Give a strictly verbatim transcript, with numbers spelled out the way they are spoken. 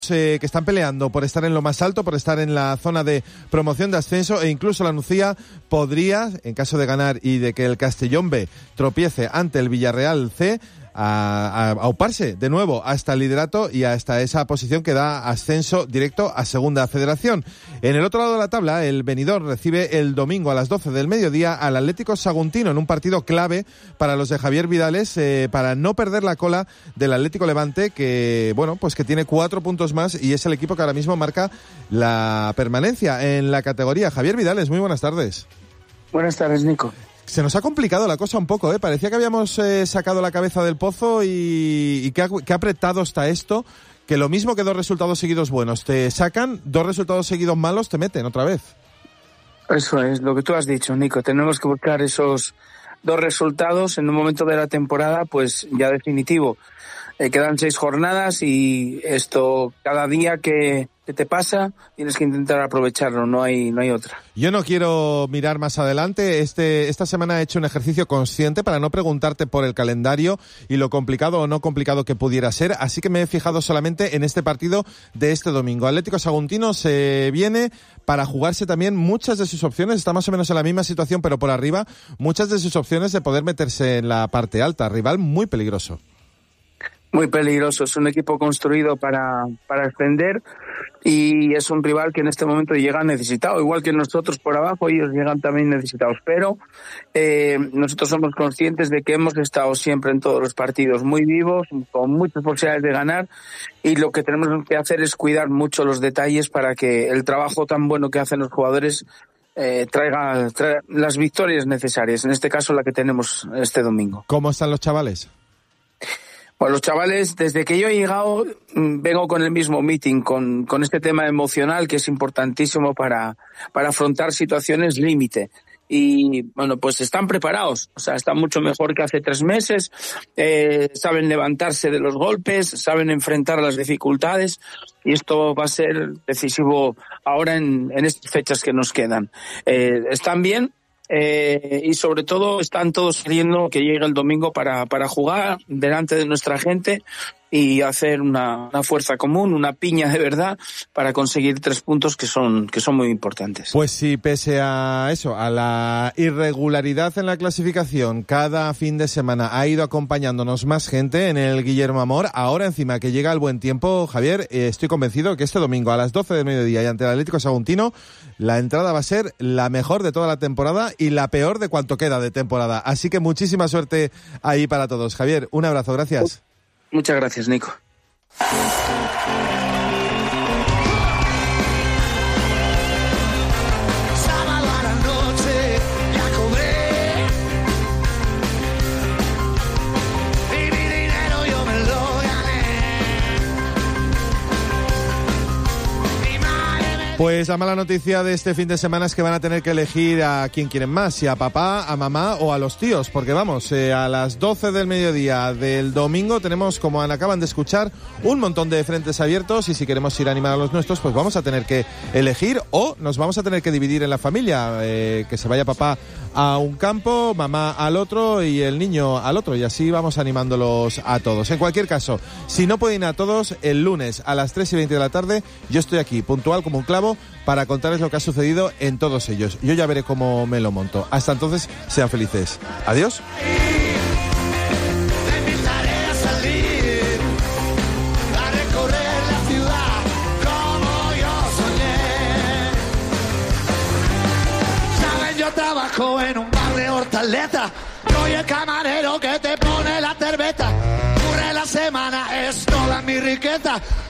Eh, que están peleando por estar en lo más alto, por estar en la zona de promoción de ascenso, e incluso la Nucía podría, en caso de ganar y de que el Castellón B tropiece ante el Villarreal C, a, a, a auparse de nuevo hasta el liderato y hasta esa posición que da ascenso directo a Segunda Federación. En el otro lado de la tabla, el Benidorm recibe el domingo a las doce del mediodía al Atlético Saguntino en un partido clave para los de Javier Vidales, eh, para no perder la cola del Atlético Levante, que bueno, pues que tiene cuatro puntos más y es el equipo que ahora mismo marca la permanencia en la categoría. Javier Vidales, muy buenas tardes. Buenas tardes, Nico. Se nos ha complicado la cosa un poco, ¿eh? Parecía que habíamos eh, sacado la cabeza del pozo y, y qué, qué apretado está esto, que lo mismo que dos resultados seguidos buenos te sacan, dos resultados seguidos malos te meten otra vez. Eso es lo que tú has dicho, Nico. Tenemos que buscar esos dos resultados en un momento de la temporada, pues ya definitivo. Eh, quedan seis jornadas y esto, cada día que, que te pasa, tienes que intentar aprovecharlo, no hay, no hay otra. Yo no quiero mirar más adelante. Este, esta semana he hecho un ejercicio consciente para no preguntarte por el calendario y lo complicado o no complicado que pudiera ser, así que me he fijado solamente en este partido de este domingo. Atlético Saguntino se viene para jugarse también muchas de sus opciones, está más o menos en la misma situación, pero por arriba, muchas de sus opciones de poder meterse en la parte alta. Rival muy peligroso. Muy peligroso, es un equipo construido para, para ascender y es un rival que en este momento llega necesitado, igual que nosotros por abajo, ellos llegan también necesitados, pero eh, nosotros somos conscientes de que hemos estado siempre en todos los partidos muy vivos, con muchas posibilidades de ganar, y lo que tenemos que hacer es cuidar mucho los detalles para que el trabajo tan bueno que hacen los jugadores eh, traiga, traiga las victorias necesarias, en este caso la que tenemos este domingo. ¿Cómo están los chavales? Bueno, los chavales, desde que yo he llegado, vengo con el mismo meeting, con, con este tema emocional que es importantísimo para, para afrontar situaciones límite. Y bueno, pues están preparados, o sea, están mucho mejor que hace tres meses, eh, saben levantarse de los golpes, saben enfrentar las dificultades, y esto va a ser decisivo ahora en, en estas fechas que nos quedan. Eh, están bien. Eh, y sobre todo están todos queriendo que llegue el domingo para, para jugar delante de nuestra gente y hacer una, una fuerza común, una piña de verdad para conseguir tres puntos que son, que son muy importantes. Pues sí, pese a eso, a la irregularidad en la clasificación, cada fin de semana ha ido acompañándonos más gente en el Guillermo Amor. Ahora encima que llega el buen tiempo, Javier, eh, estoy convencido que este domingo a las doce del mediodía y ante el Atlético Saguntino, la entrada va a ser la mejor de toda la temporada y la peor de cuanto queda de temporada. Así que muchísima suerte ahí para todos. Javier, un abrazo, gracias. Muchas gracias, Nico. Pues la mala noticia de este fin de semana es que van a tener que elegir a quién quieren más, si a papá, a mamá o a los tíos, porque vamos, eh, a las doce del mediodía del domingo tenemos, como acaban de escuchar, un montón de frentes abiertos y si queremos ir a animar a los nuestros, pues vamos a tener que elegir o nos vamos a tener que dividir en la familia, eh, que se vaya papá a un campo, mamá al otro y el niño al otro, y así vamos animándolos a todos. En cualquier caso, si no pueden ir a todos, el lunes a las tres y veinte de la tarde yo estoy aquí, puntual como un clavo, para contarles lo que ha sucedido en todos ellos. Yo ya veré cómo me lo monto. Hasta entonces, sean felices. Adiós. Yo trabajo en un bar de Hortaleza, soy el camarero que te pone la cerveza. Ocurre la semana, es toda mi riqueza.